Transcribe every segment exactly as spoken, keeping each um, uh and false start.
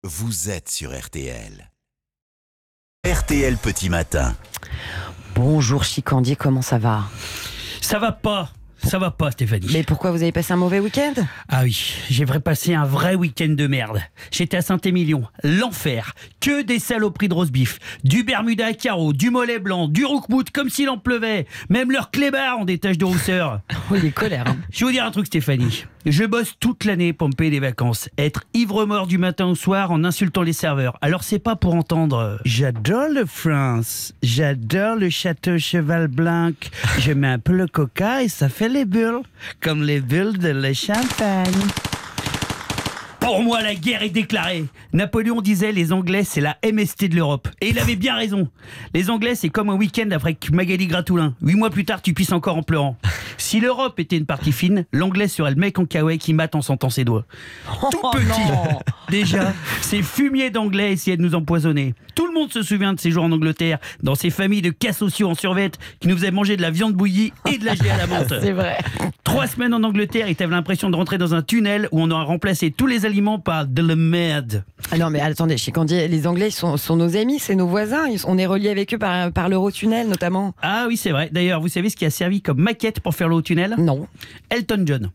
vous êtes sur R T L. R T L Petit Matin. Bonjour Chicandier, comment ça va? Ça va pas, ça va pas Stéphanie. Mais pourquoi, vous avez passé un mauvais week-end? Ah oui, j'ai vrai passé un vrai week-end de merde. J'étais à Saint-Émilion, l'enfer. Que des saloperies de roast-beef, du Bermuda à carreaux, du mollet blanc, du roukmout comme s'il en pleuvait. Même leurs clébards ont des taches de rousseur. Oh, il est colère. Hein. Je vais vous dire un truc Stéphanie. Je bosse toute l'année pour me payer des vacances. Être ivre-mort du matin au soir en insultant les serveurs. Alors c'est pas pour entendre « J'adore le France, j'adore le château Cheval Blanc, je mets un peu le coca et ça fait les bulles, comme les bulles de la champagne. » Pour moi, la guerre est déclarée. Napoléon disait les Anglais, c'est la M S T de l'Europe. Et il avait bien raison. Les Anglais, c'est comme un week-end avec Magali Gratoulin. Huit mois plus tard, tu pisses encore en pleurant. Si l'Europe était une partie fine, l'Anglais serait le mec en kawaii qui mate en sentant ses doigts. Tout Oh, petit. non. Déjà, ces fumiers d'Anglais essayaient de nous empoisonner. Tout le monde se souvient de ces jours en Angleterre, dans ces familles de cas sociaux en survette qui nous faisaient manger de la viande bouillie et de la gelée à la menthe. C'est vrai. Trois semaines en Angleterre et t'avais l'impression de rentrer dans un tunnel où on aura remplacé tous les aliments par de la merde. Ah non mais attendez, Chicandier, les Anglais sont, sont nos amis, c'est nos voisins. Ils- On est reliés avec eux par, par l'Eurotunnel notamment. Ah oui, c'est vrai. D'ailleurs, vous savez ce qui a servi comme maquette pour faire le haut tunnel? Non. Elton John.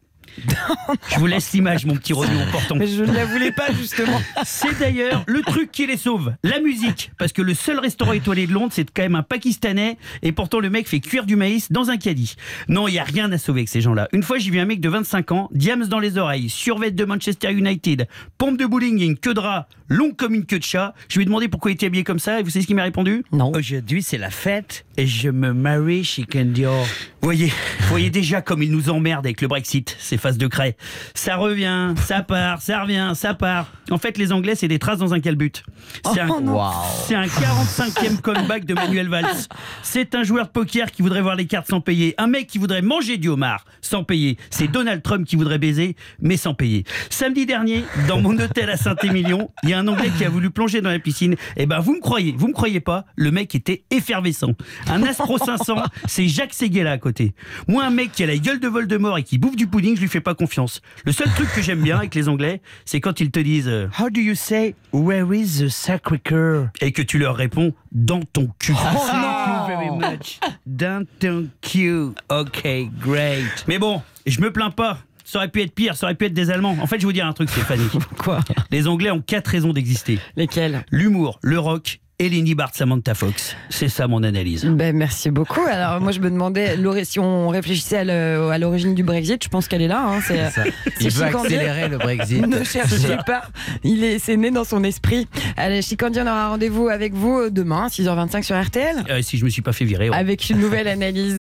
Je vous laisse l'image, mon petit Renaud en portant. Mais je ne la voulais pas justement. C'est d'ailleurs le truc qui les sauve, la musique. Parce que le seul restaurant étoilé de Londres, c'est quand même un Pakistanais. Et pourtant, le mec fait cuire du maïs dans un caddie. Non, il n'y a rien à sauver avec ces gens-là. Une fois, j'ai vu un mec de vingt-cinq ans, diams dans les oreilles, survêt de Manchester United, pompe de bowling et une queue de rat, longue comme une queue de chat. Je lui ai demandé pourquoi il était habillé comme ça. Et vous savez ce qu'il m'a répondu? Non. Aujourd'hui, c'est la fête et je me marie chez Candior. Voyez, voyez déjà comme il nous emmerde avec le Brexit, ces faces de craie. Ça revient, ça part, ça revient, ça part. En fait, les Anglais, c'est des traces dans un calbut. C'est un, Oh non. c'est un quarante-cinquième comeback de Manuel Valls. C'est un joueur de poker qui voudrait voir les cartes sans payer. Un mec qui voudrait manger du homard sans payer. C'est Donald Trump qui voudrait baiser, mais sans payer. Samedi dernier, dans mon hôtel à Saint-Émilion, il y a un Anglais qui a voulu plonger dans la piscine. Et ben, vous me croyez, vous me croyez pas, le mec était effervescent. Un Aspro cinq cents, c'est Jacques Séguéla à côté. Moi, un mec qui a la gueule de Voldemort et qui bouffe du pudding, je lui fais pas confiance. Le seul truc que j'aime bien avec les Anglais, c'est quand ils te disent euh, How do you say where is the Sacré-Cœur? Et que tu leur réponds dans ton cul. Oh Thank non. you very much. Dans ton cul. Ok, great. Mais bon, je me plains pas. Ça aurait pu être pire, ça aurait pu être des Allemands. En fait, je vais vous dire un truc, Stéphanie. Quoi? Les Anglais ont quatre raisons d'exister. Lesquels? L'humour, le rock et Lenny Bart, Samantha Fox. C'est ça mon analyse. Ben, merci beaucoup. Alors moi je me demandais, l'ori- si on réfléchissait à le- à l'origine du Brexit, je pense qu'elle est là. Hein, c'est, Ça. c'est Il veut Chicandier. accélérer le Brexit. Ne cherchez pas, il est, c'est né dans son esprit. Allez, Chicandier, on aura rendez-vous avec vous demain, six heures vingt-cinq sur R T L, Euh, si je me suis pas fait virer. Ouais. avec une nouvelle analyse.